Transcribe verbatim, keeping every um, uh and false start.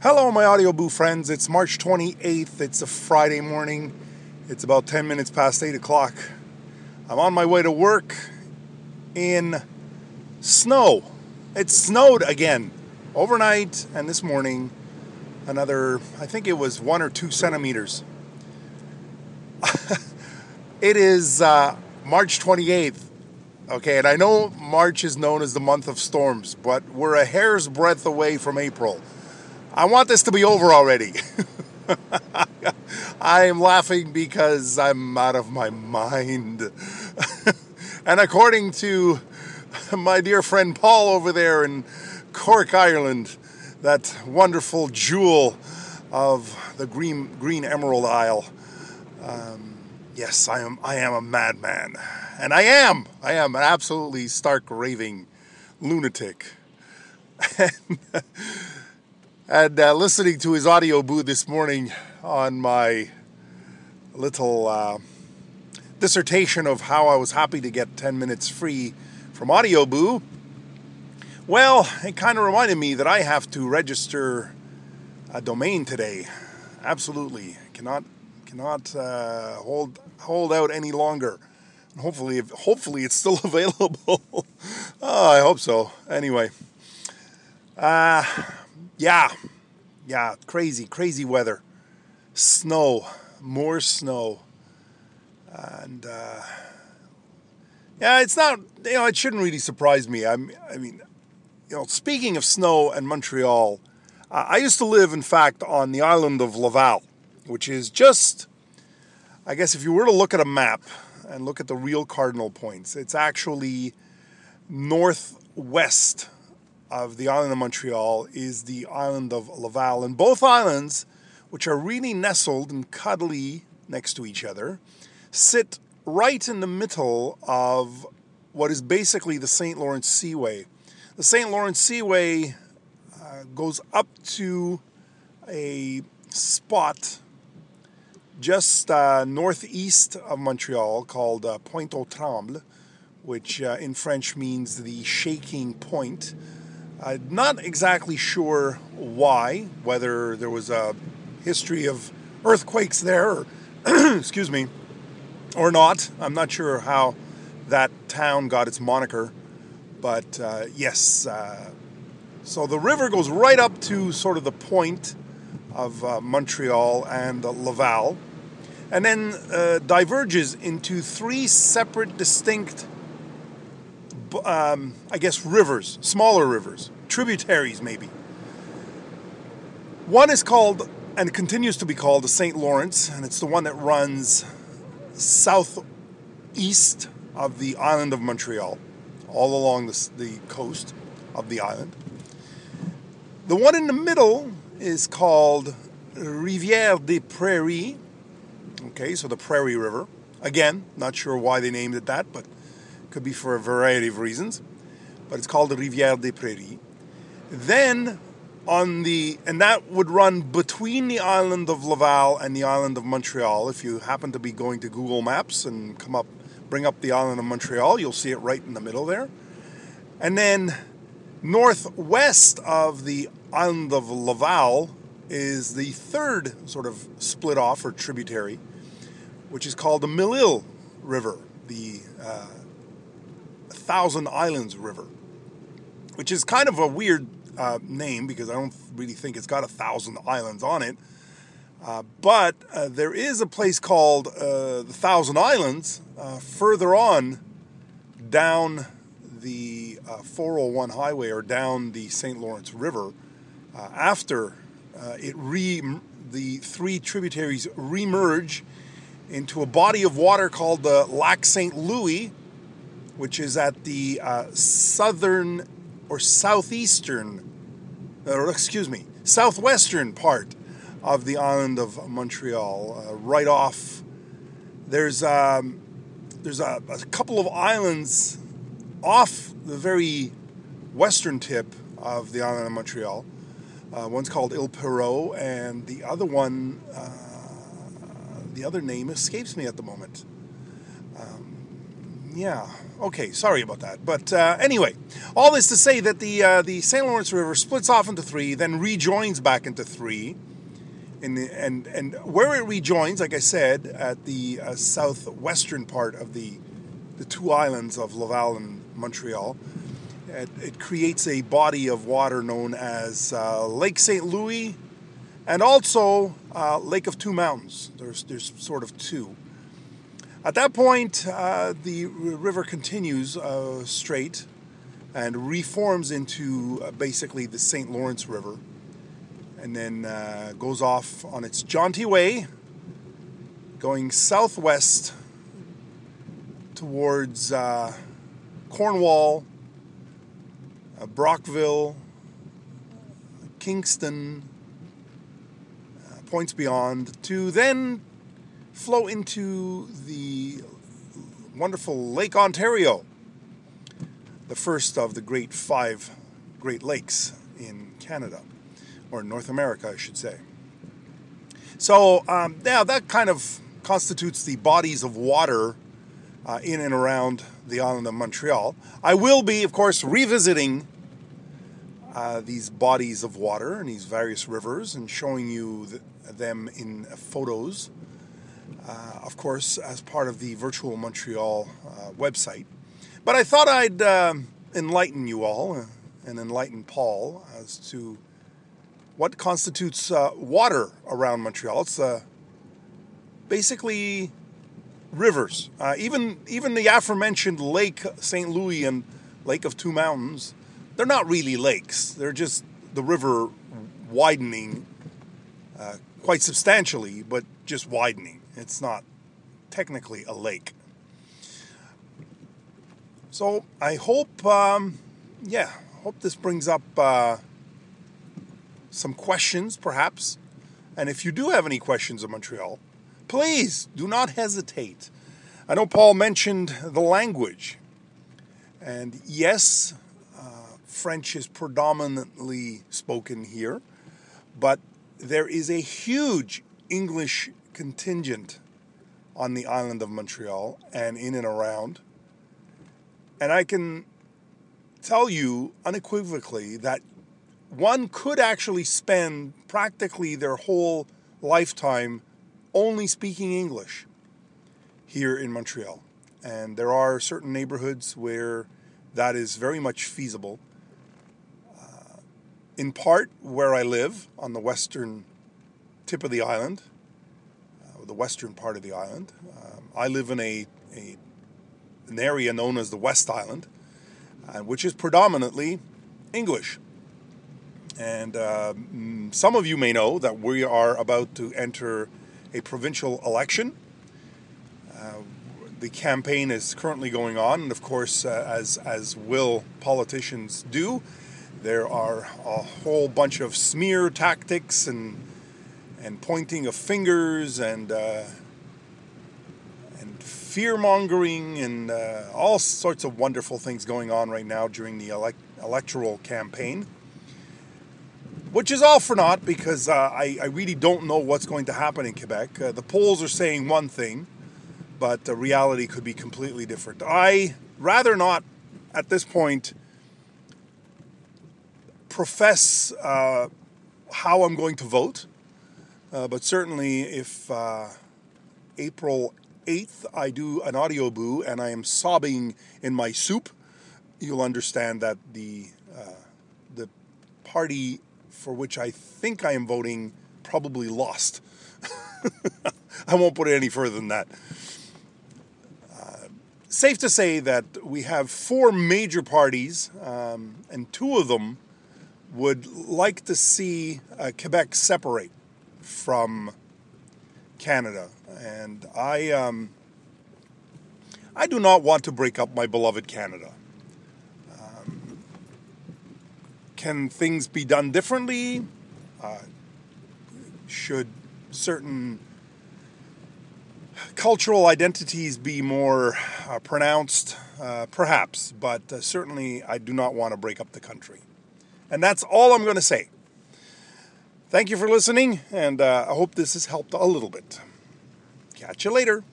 Hello, my Audio Boo friends. It's March twenty-eighth. It's a Friday morning. It's about ten minutes past eight o'clock. I'm on my way to work in snow. It snowed again overnight and this morning. Another, I think it was one or two centimeters. It is uh, March twenty-eighth. Okay, and I know March is known as the month of storms, but we're a hair's breadth away from April. I want this to be over already. I am laughing because I'm out of my mind. And according to my dear friend Paul over there in Cork, Ireland, that wonderful jewel of the green green emerald isle, um, yes, I am I am a madman. And I am. I am an absolutely stark raving lunatic. And... And uh, listening to his Audio Boo this morning on my little uh, dissertation of how I was happy to get ten minutes free from Audio Boo, well, it kind of reminded me that I have to register a domain today. Absolutely. Cannot cannot uh, hold hold out any longer. Hopefully, hopefully it's still available. Oh, I hope so. Anyway. Uh... Yeah, yeah, crazy, crazy weather. Snow, more snow. And, uh, yeah, it's not, you know, it shouldn't really surprise me. I'm, I mean, you know, speaking of snow and Montreal, uh, I used to live, in fact, on the island of Laval, which is just, I guess if you were to look at a map and look at the real cardinal points, it's actually northwest of the island of Montreal is the island of Laval. And both islands, which are really nestled and cuddly next to each other, sit right in the middle of what is basically the Saint Lawrence Seaway. The Saint Lawrence Seaway uh, goes up to a spot just uh, northeast of Montreal called uh, Pointe-aux-Trembles, which uh, in French means the shaking point. I'm not exactly sure why, whether there was a history of earthquakes there, or, excuse me, or not. I'm not sure how that town got its moniker, but uh, yes. Uh, so the river goes right up to sort of the point of uh, Montreal and uh, Laval, and then uh, diverges into three separate, distinct Um, I guess rivers, smaller rivers, tributaries maybe. One is called, and continues to be called, the Saint Lawrence, and it's the one that runs southeast of the island of Montreal, all along the, the coast of the island. The one in the middle is called Rivière des Prairies, okay, so the Prairie River. Again, not sure why they named it that, but could be for a variety of reasons, but it's called the Rivière des Prairies. Then on the, and that would run between the island of Laval and the island of Montreal. If you happen to be going to Google Maps and come up, bring up the island of Montreal, you'll see it right in the middle there. And then northwest of the island of Laval is the third sort of split off or tributary, which is called the Mille River, the uh, Thousand Islands River, which is kind of a weird uh, name because I don't really think it's got a thousand islands on it. Uh, but uh, there is a place called uh, the Thousand Islands uh, further on down the uh, four oh one highway or down the Saint Lawrence River uh, after uh, it re the three tributaries remerge into a body of water called the Lac Saint Louis, which is at the uh, southern or southeastern, or excuse me, southwestern part of the island of Montreal. Uh, right off, there's um, there's a, a couple of islands off the very western tip of the island of Montreal. Uh, one's called Ile Perrot, and the other one, uh, the other name escapes me at the moment. Um, yeah, okay, sorry about that. But uh, anyway, all this to say that the uh, the Saint Lawrence River splits off into three, then rejoins back into three. In the, and, and where it rejoins, like I said, at the uh, southwestern part of the, the two islands of Laval and Montreal, it, it creates a body of water known as uh, Lake Saint Louis and also uh, Lake of Two Mountains. There's, there's sort of two. At that point, uh, the river continues uh, straight and reforms into uh, basically the Saint Lawrence River, and then uh, goes off on its jaunty way, going southwest towards uh, Cornwall, uh, Brockville, Kingston, uh, points beyond, to then flow into the wonderful Lake Ontario, the first of the great five Great Lakes in Canada, or North America, I should say. So, um, yeah, that kind of constitutes the bodies of water uh, in and around the island of Montreal. I will be, of course, revisiting uh, these bodies of water and these various rivers and showing you th- them in photos, uh, of course, as part of the Virtual Montreal uh, website. But I thought I'd um, enlighten you all uh, and enlighten Paul as to what constitutes uh, water around Montreal. It's uh, basically rivers. Uh, even even the aforementioned Lake Saint Louis and Lake of Two Mountains, they're not really lakes. They're just the river widening uh, quite substantially, but just widening. It's not technically a lake. So I hope, um, yeah, hope this brings up Uh, some questions, perhaps. And if you do have any questions of Montreal, please do not hesitate. I know Paul mentioned the language. And yes, uh, French is predominantly spoken here, but there is a huge English contingent on the island of Montreal and in and around. And I can tell you unequivocally that one could actually spend practically their whole lifetime only speaking English here in Montreal. And there are certain neighborhoods where that is very much feasible. Uh, in part, where I live, on the western tip of the island, uh, the western part of the island, um, I live in a, a an area known as the West Island, uh, which is predominantly English. And uh, some of you may know that we are about to enter a provincial election. Uh, the campaign is currently going on, and of course, uh, as as will politicians do, there are a whole bunch of smear tactics and and pointing of fingers and uh, and fear mongering and uh, all sorts of wonderful things going on right now during the elect- electoral campaign. Which is all for naught, because uh, I, I really don't know what's going to happen in Quebec. Uh, the polls are saying one thing, but the reality could be completely different. I rather not, at this point, profess uh, how I'm going to vote. Uh, but certainly if uh, April eighth I do an audio boo and I am sobbing in my soup, you'll understand that the uh, the party for which I think I am voting probably lost. I won't put it any further than that. Uh, safe to say that we have four major parties, um, and two of them would like to see uh, Quebec separate from Canada. And I, um, I do not want to break up my beloved Canada. Can things be done differently? Uh, should certain cultural identities be more uh, pronounced? Uh, perhaps, but uh, certainly I do not want to break up the country. And that's all I'm going to say. Thank you for listening, and uh, I hope this has helped a little bit. Catch you later.